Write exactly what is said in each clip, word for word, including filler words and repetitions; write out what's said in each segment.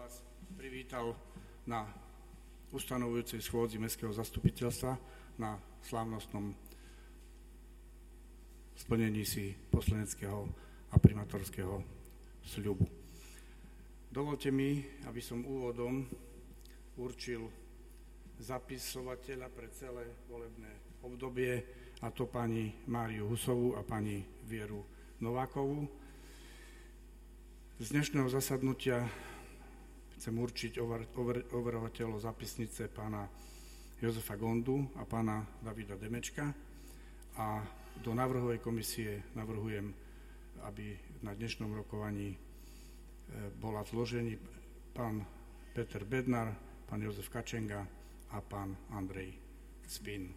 vás privítal na ustanovujúcej schôdzi Mestského zastupiteľstva na slávnostnom splnení si poslaneckého a primátorského sľubu. Dovolte mi, aby som úvodom určil zapisovateľa pre celé volebné obdobie, a to pani Máriu Husovú a pani Vieru Novákovú. Z dnešného zasadnutia chcem určiť over, over, overovateľov zapisnice pána Jozefa Gondu a pána Davida Demečka a do návrhovej komisie navrhujem, aby na dnešnom rokovaní bola zložení pán Peter Bednar, pán Jozef Kačenga a pán Andrej Cpin.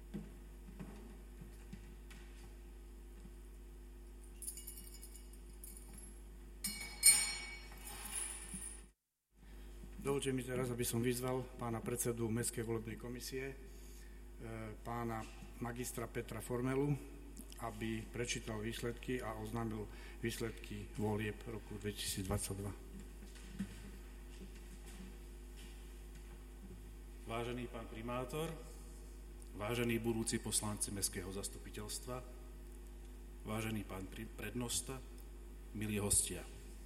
Dovoľte mi teraz, aby som vyzval pána predsedu Mestskej volebnej komisie, pána magistra Petra Formelu, aby prečítal výsledky a oznámil výsledky volieb roku dvetisícdvadsaťdva. Vážený pán primátor, vážení budúci poslanci Mestského zastupiteľstva, vážený pán prednosta, milí hostia.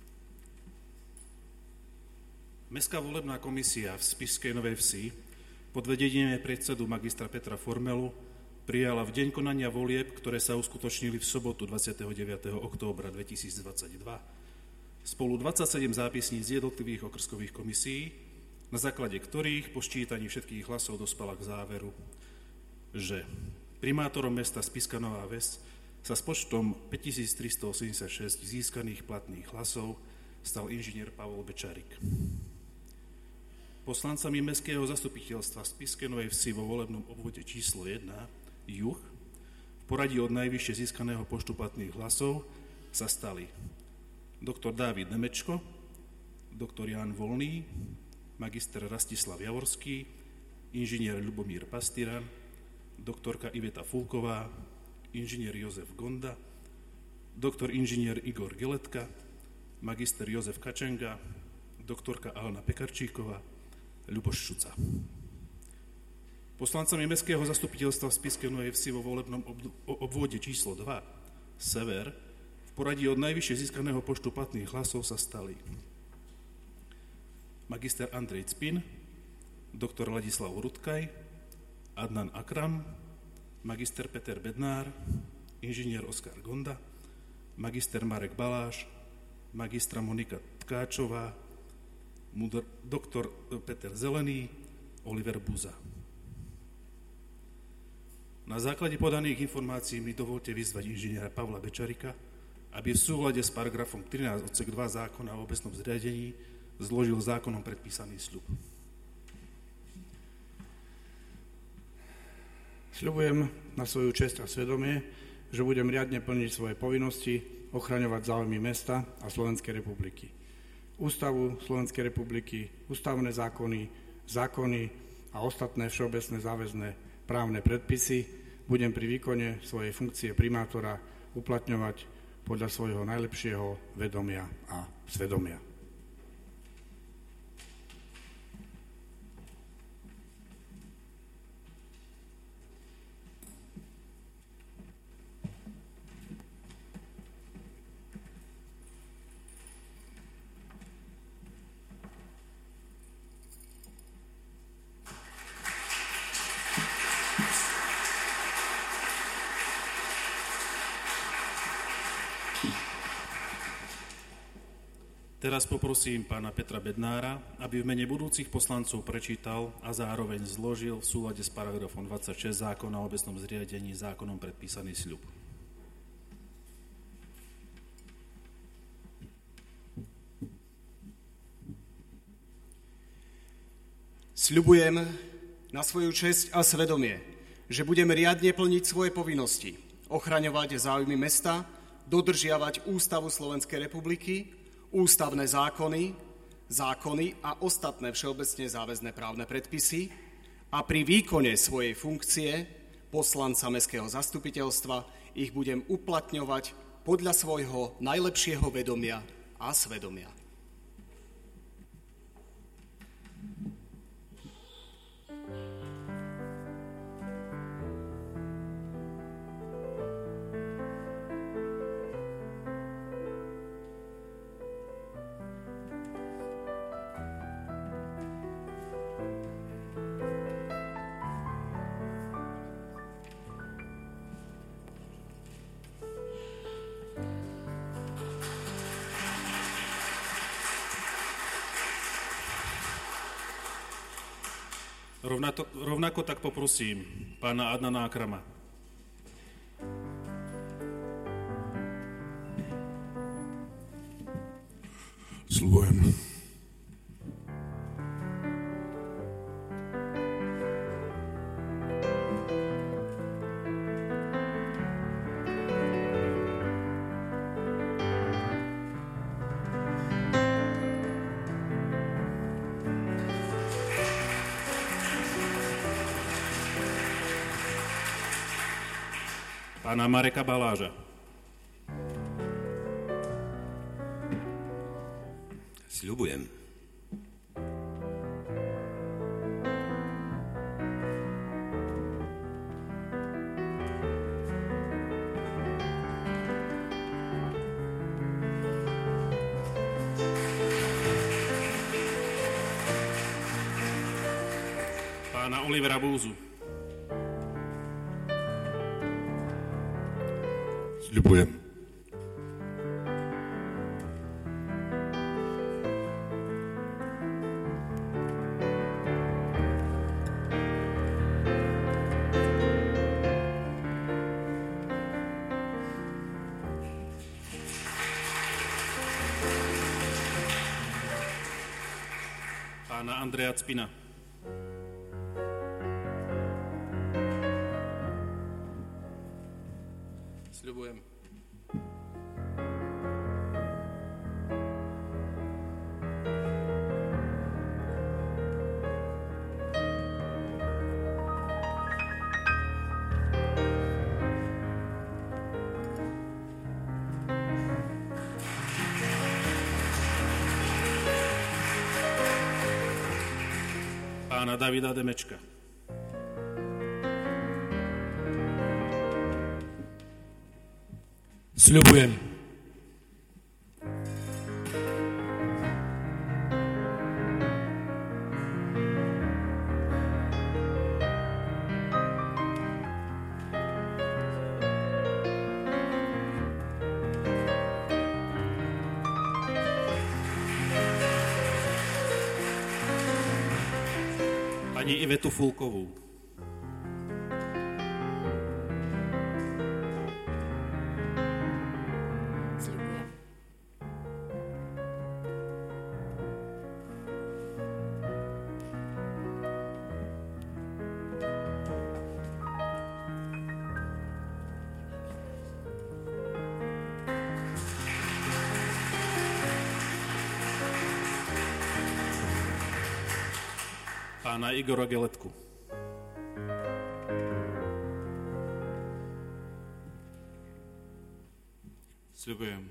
Mestská volebná komisia v Spišskej Novej Vsi pod vedením predsedu magistra Petra Formelu prijala v deň konania volieb, ktoré sa uskutočnili v sobotu dvadsiateho deviateho októbra dvetisícdvadsaťdva, spolu dvadsaťsedem zápisníc z jednotlivých okrskových komisií, na základe ktorých po sčítaní všetkých hlasov dospela k záveru, že primátorom mesta Spišská Nová Ves sa s počtom päťtisíctristoosemdesiatšesť získaných platných hlasov stal inžinier Pavol Bečarik. Poslancami Mestského zastupiteľstva Spišskej Novej Vsi vo volebnom obvode číslo jeden, juh, v poradí od najvyššie získaného počtu platných hlasov sa stali doktor Dávid Nemečko, doktor Ján Volný, magister Rastislav Javorský, inžinier Ľubomír Pastyran, doktorka Iveta Fulková, inžinier Jozef Gonda, doktor inžinier Igor Geletka, magister Jozef Kačenga, doktorka Alena Pekarčíková, Ľuboš Šuca. Poslancami Mestského zastupiteľstva v Spišskej Novej Vsi vo volebnom obvode číslo dva, sever, v poradí od najvyššie získaného počtu platných hlasov sa stali magister Andrej Cpin, doktor Ladislav Rudkaj, Adnan Akram, magister Peter Bednár, inžinier Oskar Gonda, magister Marek Baláš, magistra Monika Tkáčová, doktor Peter Zelený, Oliver Buza. Na základe podaných informácií mi dovolte vyzvať inžiniera Pavla Bečarika, aby v súlade s paragrafom trinásť odsek dva zákona o obecnom zriadení zložil zákonom predpísaný sľub. Sľubujem na svoju česť a svedomie, že budem riadne plniť svoje povinnosti, ochraňovať záujmy mesta a Slovenskej republiky. Ústavu Slovenskej republiky, ústavné zákony, zákony a ostatné všeobecné záväzné právne predpisy budem pri výkone svojej funkcie primátora uplatňovať podľa svojho najlepšieho vedomia a svedomia. Teraz poprosím pána Petra Bednára, aby v mene budúcich poslancov prečítal a zároveň zložil v súlade s paragrafom dvadsaťšesť zákona o obecnom zriadení zákonom predpísaný sľub. Sľubujem na svoju česť a svedomie, že budem riadne plniť svoje povinnosti, ochraňovať záujmy mesta, dodržiavať Ústavu Slovenskej republiky, ústavné zákony, zákony a ostatné všeobecne záväzné právne predpisy a pri výkone svojej funkcie poslanca Mestského zastupiteľstva ich budem uplatňovať podľa svojho najlepšieho vedomia a svedomia. Rovnako, rovnako tak poprosím pána Adnana Akrama. Sľubujem. Pána Mareka Baláža. Sľubujem. Pána Olivera Búzu. Sľubujem. Pána Andreja Cpina. Sľubujem. Pána Davida Demečka. Sľubujem. Pani Ivetu Fulkovú. Pána Igora Geletku. Sľubujem.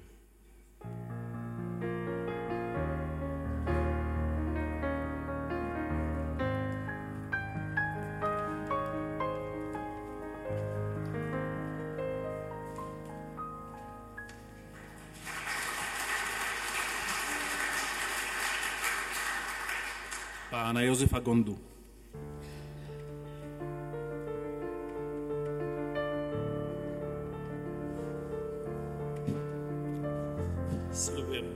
Pána Jozefa Gondu. Sľubujem.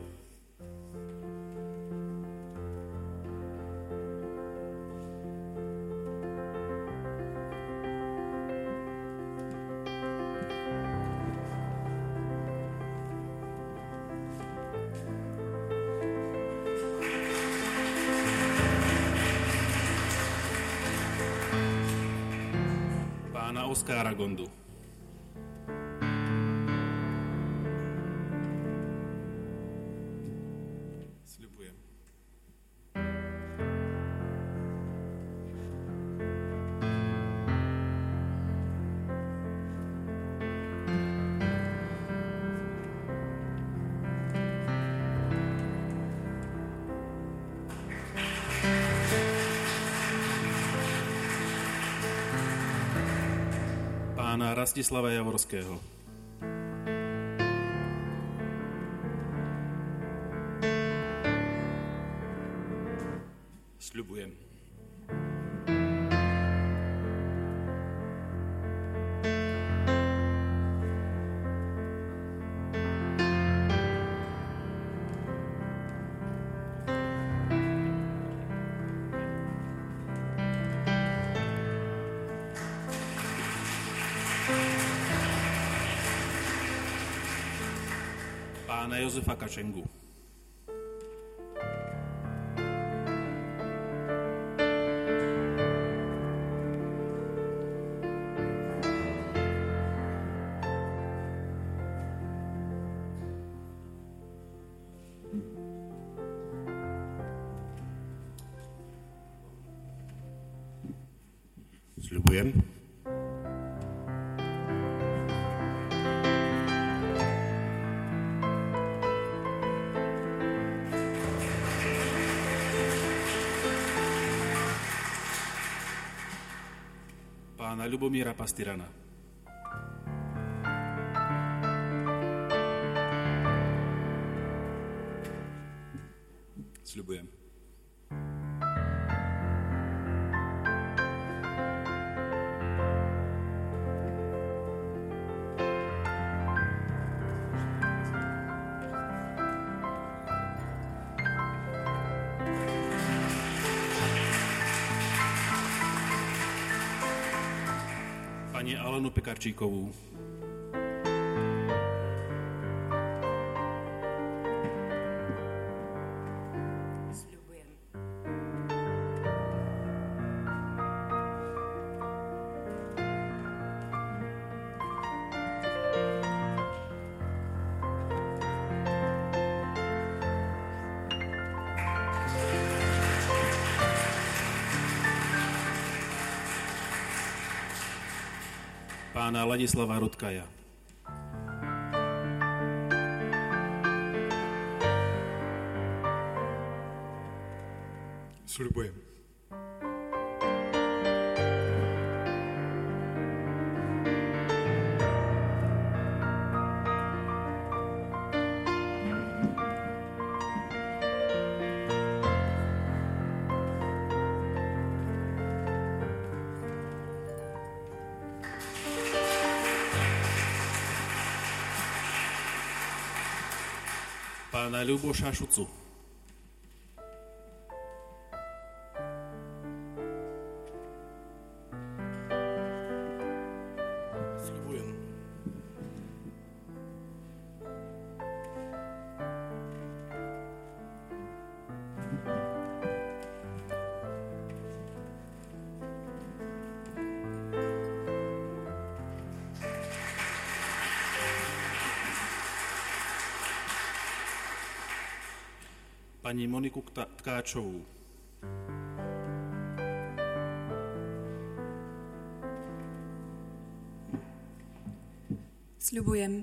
Pána Oskára Gondu. Sľubujem. Pána Rastislava Javorského. Sľubujem. pána Jozefa Kačengu, Sľubujem. pána Ľubomíra Pastyrana, Sľubujem. pani Alenu Pekarčíkovú, Sľubujem. pána Ladislava Rudkaja, Sľubujem. pána Ľuboša Šucu, Sľubujem. pani Moniku Tka- Tkáčovú, Sľubujem.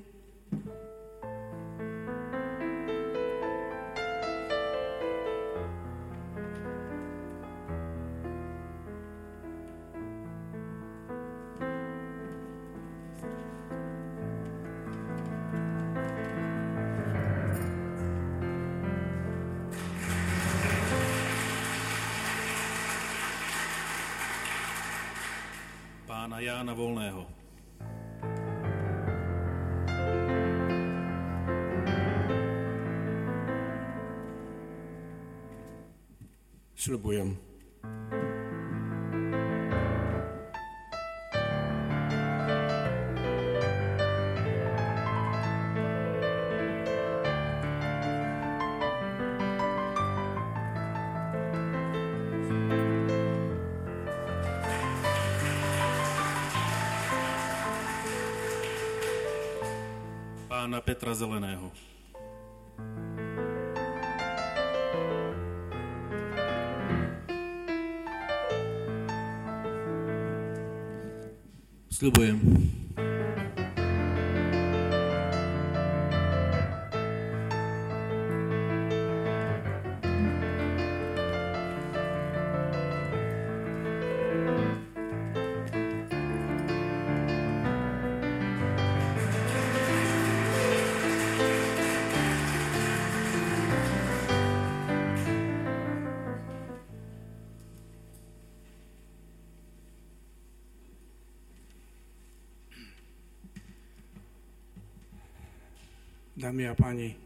pána Jána Volného, Sľubujem. pána Petra Zeleného, Sľubujem. Dámy a páni,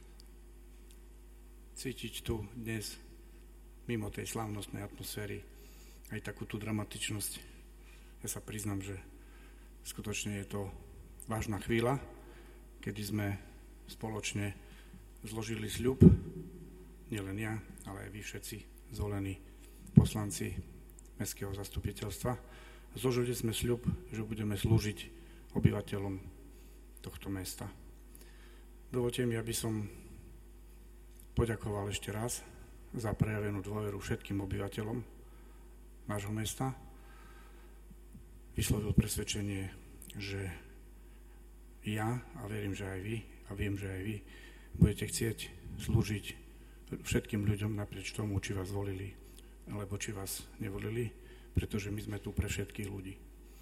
cítiť tu dnes mimo tej slávnostnej atmosféry aj takú tú dramatičnosť. Ja sa priznám, že skutočne je to vážna chvíľa, kedy sme spoločne zložili sľub, nielen ja, ale aj vy všetci zvolení poslanci mestského zastupiteľstva. Zložili sme sľub, že budeme slúžiť obyvateľom tohto mesta. Dovolte mi, aby som poďakoval ešte raz za prejavenú dôveru všetkým obyvateľom nášho mesta. Vyslovil presvedčenie, že ja, a verím, že aj vy, a viem, že aj vy, budete chcieť slúžiť všetkým ľuďom naprieč tomu, či vás volili, alebo či vás nevolili, pretože my sme tu pre všetkých ľudí.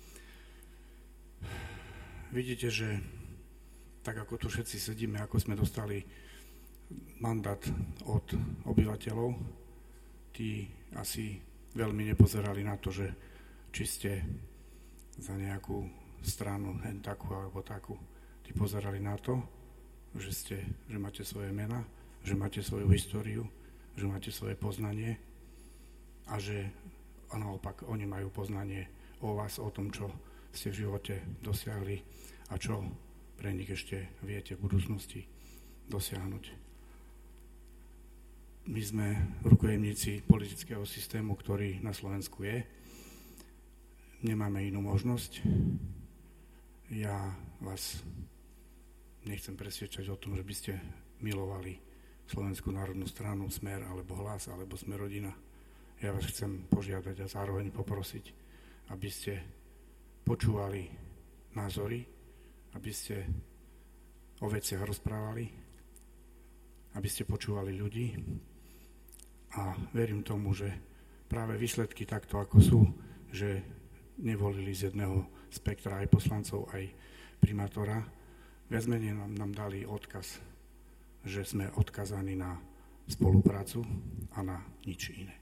Vidíte, že tak ako tu všetci sedíme, ako sme dostali mandát od obyvateľov, tí asi veľmi nepozerali na to, že či ste za nejakú stranu, hen takú alebo takú. Tí pozerali na to, že, ste, že máte svoje mená, že máte svoju históriu, že máte svoje poznanie a že a naopak oni majú poznanie o vás, o tom, čo ste v živote dosiahli a čo pre nich ešte viete v budúcnosti dosiahnuť. My sme rukojemníci politického systému, ktorý na Slovensku je. Nemáme inú možnosť. Ja vás nechcem presvedčať o tom, že by ste milovali Slovenskú národnú stranu, Smer, alebo Hlas, alebo Smerodina. Ja vás chcem požiadať a zároveň poprosiť, aby ste počúvali názory, aby ste o veciach rozprávali, aby ste počúvali ľudí a verím tomu, že práve výsledky takto, ako sú, že nevolili z jedného spektra aj poslancov, aj primátora, viac menej nám, nám dali odkaz, že sme odkazaní na spoluprácu a na nič iné.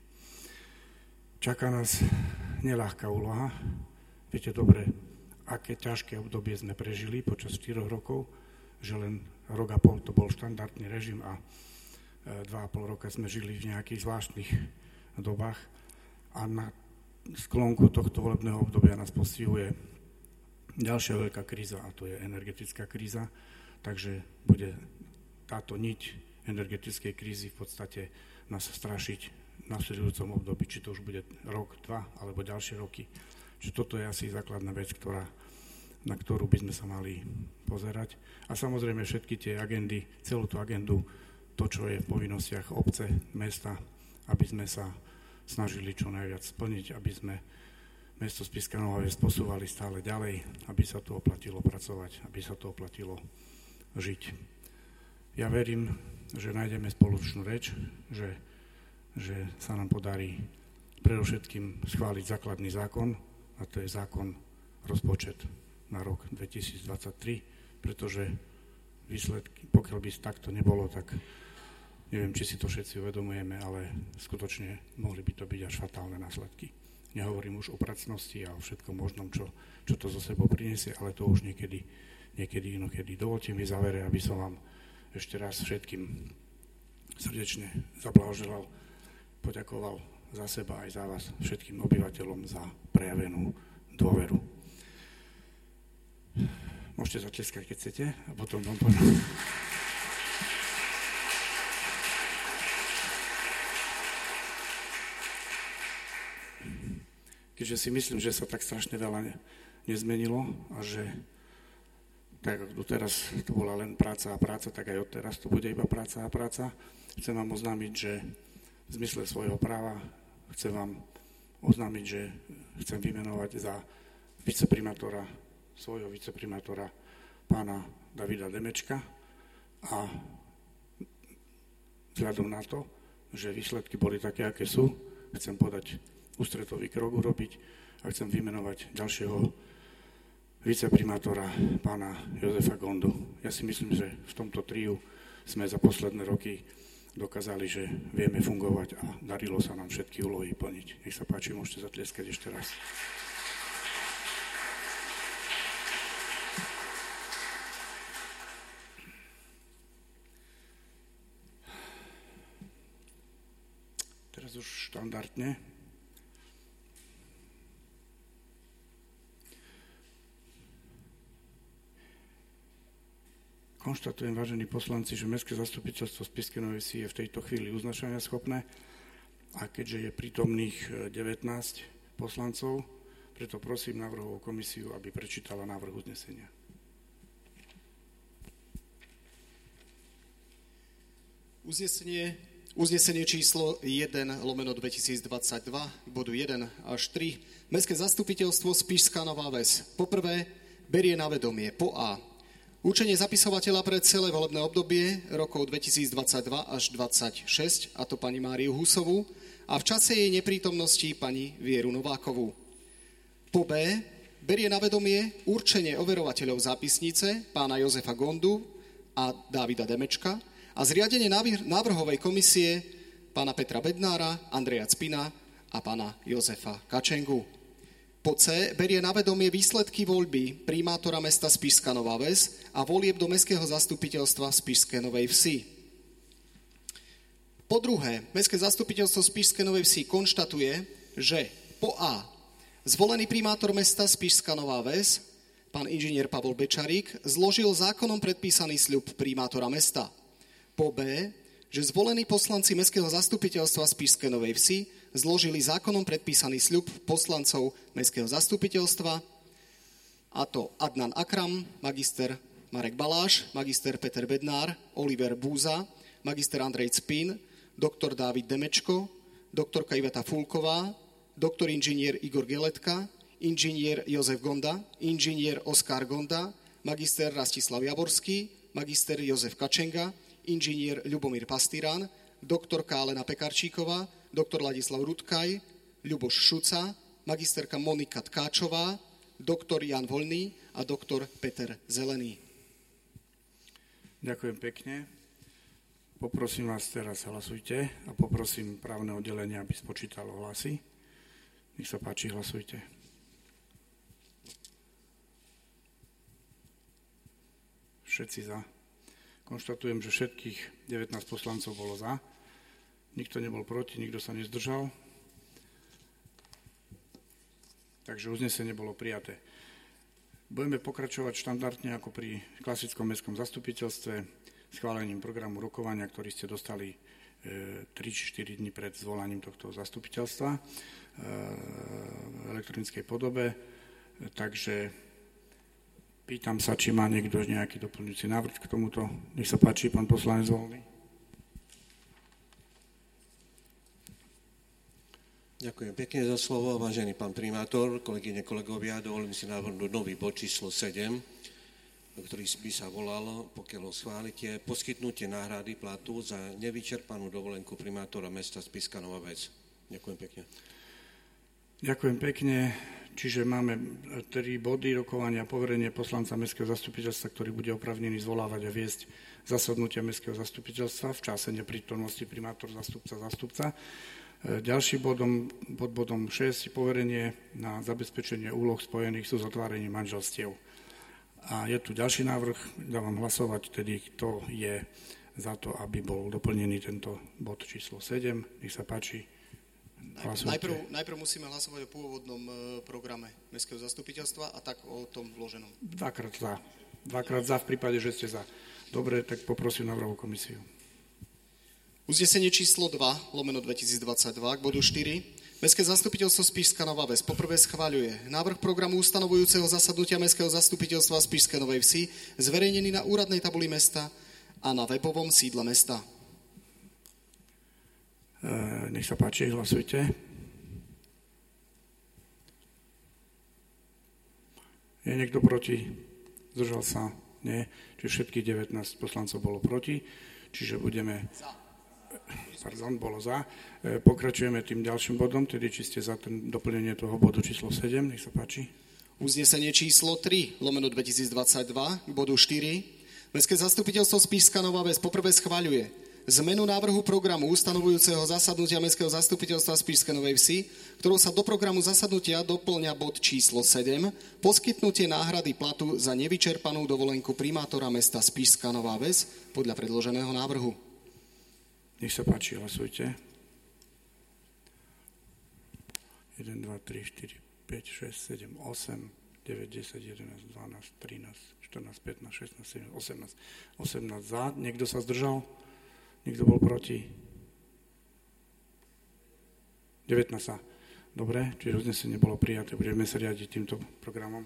Čaká nás neľahká úloha. Viete dobre, aké ťažké obdobie sme prežili počas štyroch rokov, že len rok a pol to bol štandardný režim a dva a pol roka sme žili v nejakých zvláštnych dobách a na sklonku tohto volebného obdobia nás postihuje ďalšia veľká kríza a to je energetická kríza, takže bude táto niť energetickej krízy v podstate nás strašiť v nasledujúcom období, či to už bude rok, dva alebo ďalšie roky. Čiže toto je asi základná vec, ktorá, na ktorú by sme sa mali pozerať. A samozrejme všetky tie agendy, celú tú agendu, to, čo je v povinnostiach obce, mesta, aby sme sa snažili čo najviac splniť, aby sme mesto Spišská Nová Ves posúvali stále ďalej, aby sa tu oplatilo pracovať, aby sa tu oplatilo žiť. Ja verím, že nájdeme spoločnú reč, že, že sa nám podarí predovšetkým schváliť základný zákon, a to je zákon rozpočet na rok dvetisícdvadsaťtri, pretože výsledky, pokiaľ by takto nebolo, tak neviem, či si to všetci uvedomujeme, ale skutočne mohli by to byť až fatálne následky. Nehovorím už o pracnosti a o všetkom možnom, čo, čo to zo sebou prinesie, ale to už niekedy, niekedy inokedy. Dovolte mi v závere, aby som vám ešte raz všetkým srdečne zablahoželal, poďakoval za seba aj za vás, všetkým obyvateľom za prejavenú dôveru. Môžete zatlieskať, keď chcete, a potom vám poviem. Keďže si myslím, že sa tak strašne veľa ne, nezmenilo a že tak ako doteraz to bola len práca a práca, tak aj odteraz to bude iba práca a práca. Chcem vám oznámiť, že v zmysle svojho práva chcem vám oznámiť, že chcem vymenovať za viceprimátora, svojho viceprimátora pána Davida Demečka a vzhľadom na to, že výsledky boli také, aké sú, chcem podať ústretový krok urobiť a chcem vymenovať ďalšieho viceprimátora pána Jozefa Gondu. Ja si myslím, že v tomto triu sme za posledné roky dokázali, že vieme fungovať a darilo sa nám všetky úlohy plniť. Nech sa páči, môžete zatlieskať ešte raz. Teraz už štandardne. Konštatujem, vážení poslanci, že Mestské zastupiteľstvo Spišskej Novej Vsi je v tejto chvíli uznašania schopné a keďže je prítomných devätnásť poslancov, preto prosím návrhovú komisiu, aby prečítala návrh uznesenia. Uznesenie, uznesenie číslo jeden lomeno dvetisícdvadsaťdva, bodu jeden až tri. Mestské zastupiteľstvo Spišská Nová Ves. Poprvé, berie na vedomie po A. Určenie zapisovateľa pre celé volebné obdobie rokov dvetisícdvadsaťdva až dvadsaťšesť, a to pani Máriu Husovú, a v čase jej neprítomnosti pani Vieru Novákovú. Po B. Berie na vedomie určenie overovateľov zápisnice pána Jozefa Gondu a Dávida Demečka a zriadenie návrhovej komisie pána Petra Bednára, Andreja Cpina a pána Jozefa Kačengu. Po C. Berie na vedomie výsledky voľby primátora mesta Spišská Nová Ves a volieb do Mestského zastupiteľstva Spišskej Novej Vsi. Po druhé, Mestské zastupiteľstvo Spišskej Novej Vsi konštatuje, že po A. Zvolený primátor mesta Spišská Nová Ves, pán inžinier Pavol Bečarík, zložil zákonom predpísaný sľub primátora mesta. Po B. Že zvolení poslanci Mestského zastupiteľstva Spišskej Novej Vsi zložili zákonom predpísaný sľub poslancov Mestského zastupiteľstva, a to Adnan Akram, magister Marek Baláš, magister Peter Bednár, Oliver Búza, magister Andrej Cpin, doktor Dávid Demečko, doktorka Iveta Fulková, doktor inžinier Igor Geletka, inžinier Jozef Gonda, inžinier Oskar Gonda, magister Rastislav Javorský, magister Jozef Kačenga, inžinier Ľubomír Pastýran, doktorka Alena Pekarčíková, doktor Ladislav Rudkaj, Ľuboš Šuca, magisterka Monika Tkáčová, doktor Jan Voľný a doktor Peter Zelený. Ďakujem pekne. Poprosím vás teraz, hlasujte a poprosím právne oddelenie, aby spočítalo hlasy. Nech sa páči, hlasujte. Všetci za. Konštatujem, že všetkých devätnásť poslancov bolo za. Nikto nebol proti, nikto sa nezdržal. Takže uznesenie bolo prijaté. Budeme pokračovať štandardne ako pri klasickom mestskom zastupiteľstve schválením programu rokovania, ktorý ste dostali tri či štyri dni pred zvolaním tohto zastupiteľstva v elektronickej podobe. Takže pýtam sa, či má niekto nejaký doplňujúci návrh k tomuto. Nech sa páči, pán poslanec Voľný. Ďakujem pekne za slovo, vážený pán primátor, kolegyne, kolegovia. Dovolím si navrhnúť nový bod číslo sedem, ktorý by sa volal, pokiaľ ho schválite, poskytnutie náhrady platu za nevyčerpanú dovolenku primátora mesta Spišská Nová Ves. Ďakujem pekne. Ďakujem pekne. Čiže máme tri body rokovania: poverenie poslanca Mestského zastupiteľstva, ktorý bude oprávnený zvolávať a viesť zasadnutia Mestského zastupiteľstva v čase neprítomnosti primátor, zástupca, zástupca. Ďalší bodom, pod bodom šesť, poverenie na zabezpečenie úloh spojených so zatváraním manželstiev. A je tu ďalší návrh, dávam hlasovať tedy, kto je za to, aby bol doplnený tento bod číslo sedem. Nech sa páči. Najprv, najprv musíme hlasovať o pôvodnom programe Mestského zastupiteľstva a tak o tom vloženom. Dvakrát za. Dvakrát za v prípade, že ste za. Dobre, tak poprosím návrhovú komisiu. Uznesenie číslo dva, lomeno dvetisícdvadsaťdva, k bodu štyri. Mestské zastupiteľstvo Spišská Nová Ves poprvé schvaľuje návrh programu ustanovujúceho zasadnutia Mestského zastupiteľstva Spišskej Novej Vsi zverejnený na úradnej tabuli mesta a na webovom sídle mesta. Nech sa páči, hlasujte. Je niekto proti? Zdržal sa? Nie. Čiže všetkých devätnásť poslancov bolo proti. Čiže budeme... Pardon, bolo za. Pokračujeme tým ďalším bodom, tedy či ste za ten doplnenie toho bodu číslo sedem. Nech sa páči. Uznesenie číslo tri, lomeno dvetisícdvadsaťdva, k bodu štyri. Mestské zastupiteľstvo Spišská Nová Ves poprvé schvaľuje zmenu návrhu programu ustanovujúceho zasadnutia Mestského zastupiteľstva Spišskej Novej Vsi, ktorou sa do programu zasadnutia doplňa bod číslo sedem, poskytnutie náhrady platu za nevyčerpanú dovolenku primátora mesta Spišská Nová Ves podľa predloženého návrhu. Nech sa páči, hlasujte. jeden, dva, tri, štyri, päť, šesť, sedem, osem, deväť, desať, jedenásť, dvanásť, trinásť, štrnásť, pätnásť, šestnásť, sedemnásť, osemnásť. osemnásť za. Niekto sa zdržal? Niekto bol proti? devätnásť za. Dobre, čiže uznesenie bolo prijaté. Budeme sa riadiť týmto programom.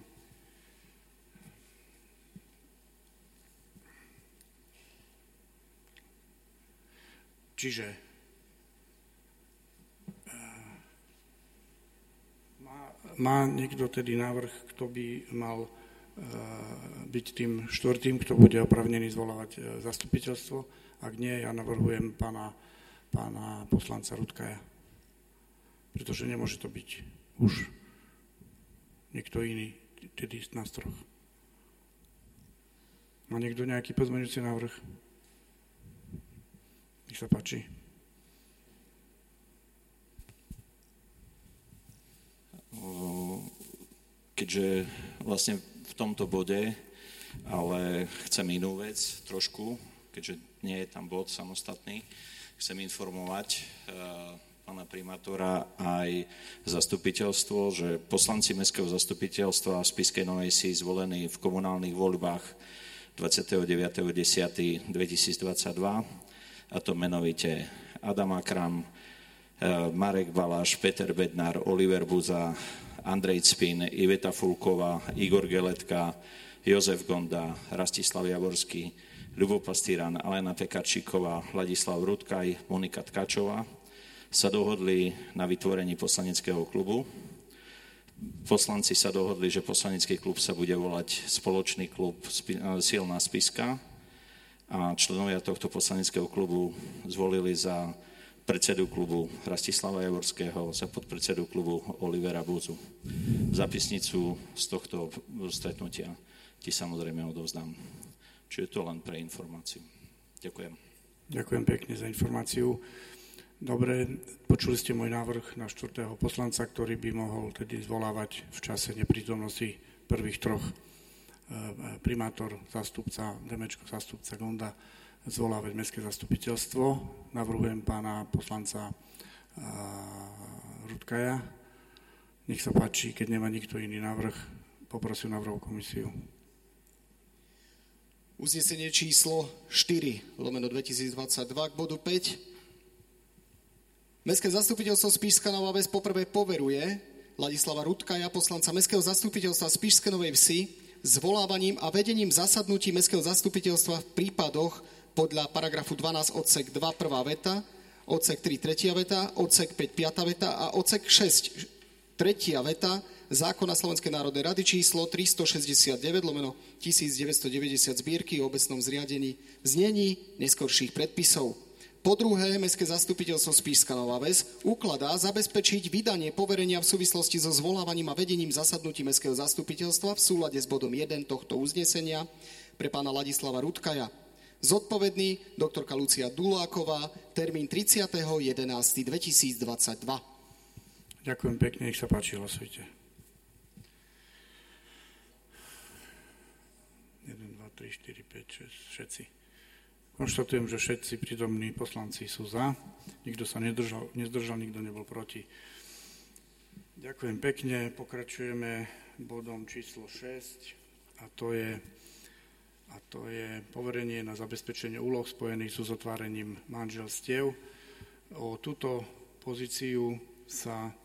Čiže má, má niekto tedy návrh, kto by mal byť tým štvrtým, kto bude oprávnený zvolávať zastupiteľstvo? Ak nie, ja navrhujem pána, pána poslanca Rudkaja. Pretože nemôže to byť už niekto iný, tedy z nás troch. Má niekto nejaký pozmeňujúci návrh? Nech sa páči. Keďže vlastne v tomto bode, ale chcem inú vec trošku, keďže nie je tam bod samostatný, chcem informovať pána primátora aj zastupiteľstvo, že poslanci Mestského zastupiteľstva v Spišskej Novej Si zvolení v komunálnych voľbách dvadsiateho deviateho októbra dvetisícdvadsaťdva, a to menovite Adam Akram, Marek Baláš, Peter Bednár, Oliver Buza, Andrej Cpin, Iveta Fulková, Igor Geletka, Jozef Gonda, Rastislav Javorský, Ľubo Pastýran, Alena Pekarčíková, Ladislav Rudkaj, Monika Tkačová sa dohodli na vytvorení poslaneckého klubu. Poslanci sa dohodli, že poslanecký klub sa bude volať Spoločný klub Silná Spišská a členovia tohto poslaneckého klubu zvolili za predsedu klubu Rastislava Javorského, za podpredsedu klubu Olivera Buzu. Zápisnicu z tohto stretnutia ti samozrejme odovzdám. Čiže to len pre informáciu. Ďakujem. Ďakujem pekne za informáciu. Dobre, počuli ste môj návrh na štvrtého poslanca, ktorý by mohol tedy zvolávať v čase neprítomnosti prvých troch primátor, zástupca Demečko, zástupca Gonda, zvolávať mestské zastupiteľstvo. Navrhujem pána poslanca Rudkaja. Nech sa páči, keď nemá nikto iný návrh, poprosím návrhovú komisiu. Uznesenie číslo štyri, lomeno dvetisícdvadsaťdva k bodu päť. Mestské zastupiteľstvo Spišská Nová Ves poprvé poveruje Ladislava Rudkaja, poslanca Mestského zastupiteľstva Spišskej Novej Vsi, zvolávaním a vedením zasadnutí Mestského zastupiteľstva v prípadoch podľa paragrafu dvanásť odsek dva prvá veta, odsek tri tretia veta, odsek päť piata veta a odsek šesť tretia veta zákona Slovenskej národnej rady číslo tristošesťdesiatdeväť lomeno tisícdeväťstodeväťdesiat zbierky o obecnom zriadení v znení neskorších predpisov. Po druhé, Mestské zastupiteľstvo Spišská Nová Ves ukladá zabezpečiť vydanie poverenia v súvislosti so zvolávaním a vedením zasadnutí Mestského zastupiteľstva v súlade s bodom jeden tohto uznesenia pre pána Ladislava Rudkaja. Zodpovedný doktorka Lucia Duláková, termín tridsiateho jedenásteho dvetisícdvadsaťdva. Ďakujem pekne, nech sa páči, hlasujte. jeden, dva, tri, štyri, päť, šesť, všetci. Konštatujem, že všetci prítomní poslanci sú za. Nikto sa nedržal, nezdržal, nikto nebol proti. Ďakujem pekne. Pokračujeme bodom číslo šesť a to je, a to je poverenie na zabezpečenie úloh spojených s uzatvárením manželstiev. O túto pozíciu sa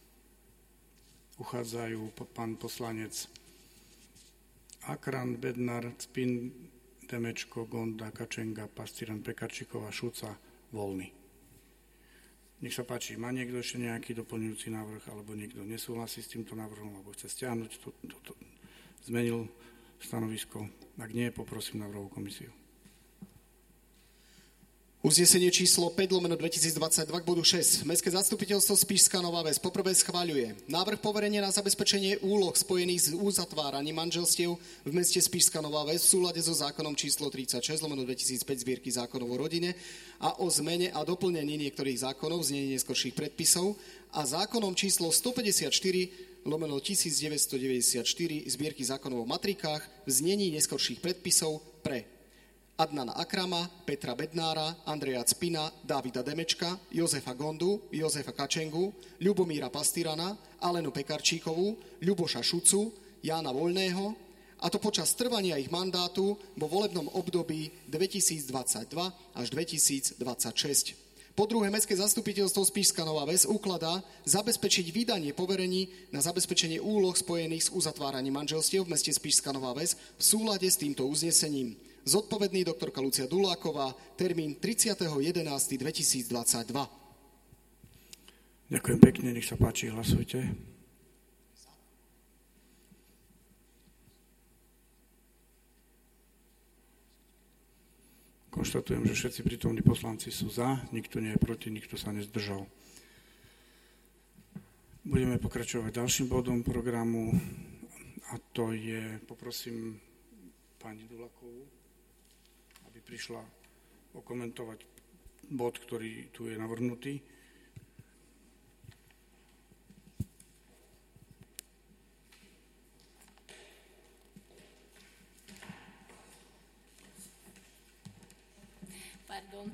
uchádzajú pán poslanec Akran, Bednar, Cpin, Demečko, Gonda, Kačenga, Pastýran, Pekarčíková, Šuca, Voľný. Nech sa páči, má niekto ešte nejaký doplňujúci návrh, alebo niekto nesúhlasí s týmto návrhom, alebo chce stiahnuť, to, to, to, zmenil stanovisko. Ak nie, poprosím návrhovú komisiu. Uznesenie číslo päť lomeno dvetisícdvadsaťdva k bodu šesť. Mestské zastupiteľstvo Spišská Nová Ves poprvé schvaľuje návrh poverenia na zabezpečenie úloh spojených s uzatváraním manželstiev v meste Spišská Nová Ves v súlade so zákonom číslo tridsaťšesť lomeno dvetisícpäť zbierky zákonov o rodine a o zmene a doplnení niektorých zákonov v znení neskorších predpisov a zákonom číslo stopäťdesiatštyri lomeno tisícdeväťstodeväťdesiatštyri zbierky zákonov o matrikách v znení neskorších predpisov pre Adnana Akrama, Petra Bednára, Andreja Cpina, Davida Demečka, Jozefa Gondu, Jozefa Kačengu, Ľubomíra Pastýrana, Alenu Pekarčíkovú, Ľuboša Šucu, Jána Voľného, a to počas trvania ich mandátu vo volebnom období dvetisícdvadsaťdva až dvetisícdvadsaťšesť. Po druhé, Mestské zastupiteľstvo Spišská Nová Ves ukladá zabezpečiť vydanie poverení na zabezpečenie úloh spojených s uzatváraním manželstiev v meste Spišská Nová Ves v súlade s týmto uznesením. Zodpovedný doktorka Lucia Duláková, termín tridsiateho jedenásteho dvetisícdvadsaťdva. Ďakujem pekne, nech sa páči, hlasujte. Konštatujem, že všetci prítomní poslanci sú za, nikto nie je proti, nikto sa nezdržal. Budeme pokračovať ďalším bodom programu a to je, poprosím pani Dulakovú, aby prišla okomentovať bod, ktorý tu je navrhnutý. Pardon.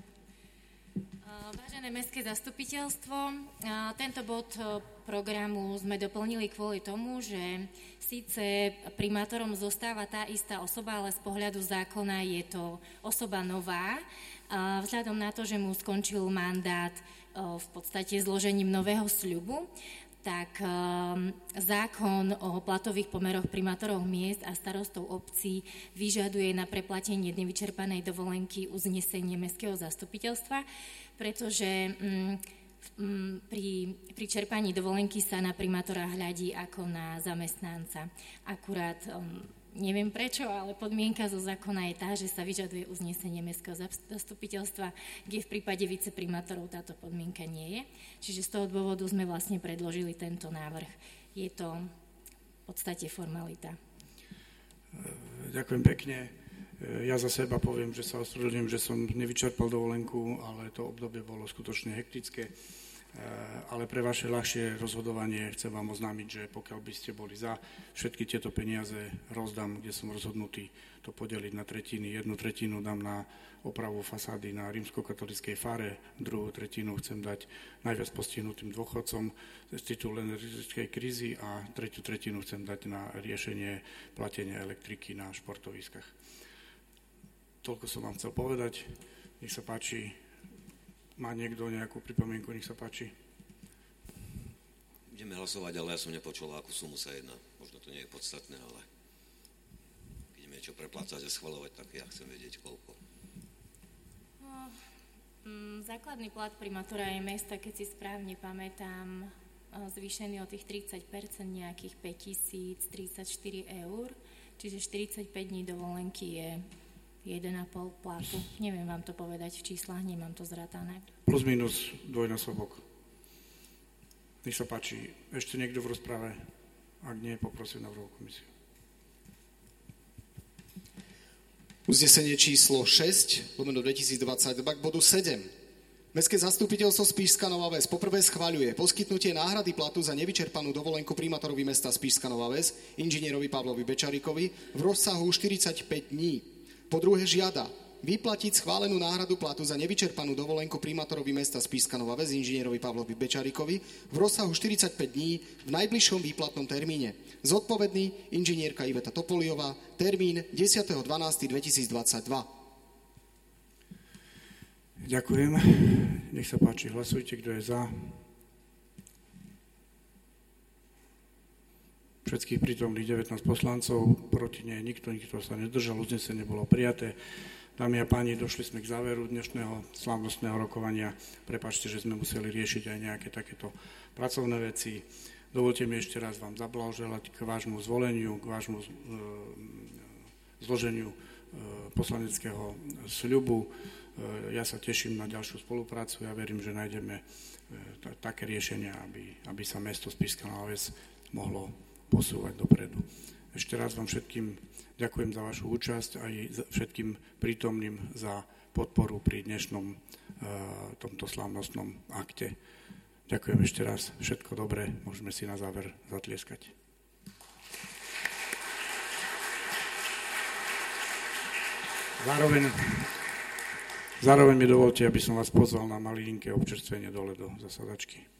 Vážené mestské zastupiteľstvo, tento bod programu sme doplnili kvôli tomu, že síce primátorom zostáva tá istá osoba, ale z pohľadu zákona je to osoba nová. Vzhľadom na to, že mu skončil mandát v podstate zložením nového sľubu, tak zákon o platových pomeroch primátorov miest a starostov obcí vyžaduje na preplatenie nevyčerpanej dovolenky uznesenie mestského zastupiteľstva, pretože pri, pri čerpaní dovolenky sa na primátora hľadí ako na zamestnanca. Akurát neviem prečo, ale podmienka zo zákona je tá, že sa vyžaduje uznesenie mestského zastupiteľstva, kde v prípade viceprimátorov táto podmienka nie je. Čiže z toho dôvodu sme vlastne predložili tento návrh. Je to v podstate formalita. Ďakujem pekne. Ja za seba poviem, že sa ospravedlňujem, že som nevyčerpal dovolenku, ale to obdobie bolo skutočne hektické. Ale pre vaše ľahšie rozhodovanie chcem vám oznámiť, že pokiaľ by ste boli za, všetky tieto peniaze rozdám, kde som rozhodnutý to podeliť na tretiny. Jednu tretinu dám na opravu fasády na rímskokatolíckej fare, druhú tretinu chcem dať najviac postihnutým dôchodcom z titulu energetickej krízy a tretiu tretinu chcem dať na riešenie platenia elektriky na športoviskách. Toľko som vám chcel povedať. Nech sa páči. Má niekto nejakú pripomienku? Nech sa páči. Budeme hlasovať, ale ja som nepočul, akú sumu sa jedná. Možno to nie je podstatné, ale keď ideme niečo preplácať a schvaľovať, tak ja chcem vedieť, koľko. No, mm, základný plat primátora je mesta, keď si správne pamätám, zvýšený o tých tridsať percent, nejakých päťtisíctridsaťštyri eur, čiže štyridsaťpäť dní dovolenky je jeden a pol platu. Neviem vám to povedať v číslach, nemám to zratané. Plus minus dvojnásobok. Nech sa páči. Ešte niekto v rozprave? Ak nie, poprosím návrhovú komisiu. Uznesenie číslo šesť, lomeno dvetisícdvadsaťdva k bodu sedem. Mestské zastupiteľstvo Spišská Nová Ves poprvé schvaľuje poskytnutie náhrady platu za nevyčerpanú dovolenku primátorovi mesta Spišská Nová Ves, inžinierovi Pavlovi Bečarikovi, v rozsahu štyridsaťpäť dní. Po druhé žiada vyplatiť schválenú náhradu platu za nevyčerpanú dovolenku primátorovi mesta Spišská Nová Ves, inžinierovi Pavlovi Bečarikovi, v rozsahu štyridsaťpäť dní v najbližšom výplatnom termíne. Zodpovedný inžinierka Iveta Topoliová, termín desiateho dvanásteho dvetisícdvadsaťdva. Ďakujem. Nech sa páči, hlasujte, kto je za. Všetkých prítomných devätnásť poslancov, proti nie je nikto, nikto sa nedržal, uznesenie bolo prijaté. Dámy a páni, došli sme k záveru dnešného slávnostného rokovania. Prepáčte, že sme museli riešiť aj nejaké takéto pracovné veci. Dovolte mi ešte raz vám zablahoželať k vášmu zvoleniu, k vášmu e, zloženiu e, poslaneckého sľubu. E, ja sa teším na ďalšiu spoluprácu. Ja verím, že nájdeme e, t- také riešenia, aby, aby sa mesto Spišská Nová Ves mohlo posúvať dopredu. Ešte raz vám všetkým ďakujem za vašu účasť aj všetkým prítomným za podporu pri dnešnom uh, tomto slávnostnom akte. Ďakujem ešte raz, všetko dobré, môžeme si na záver zatlieskať. Zároveň, zároveň mi dovolte, aby som vás pozval na malinké občerstvenie dole do zasadačky.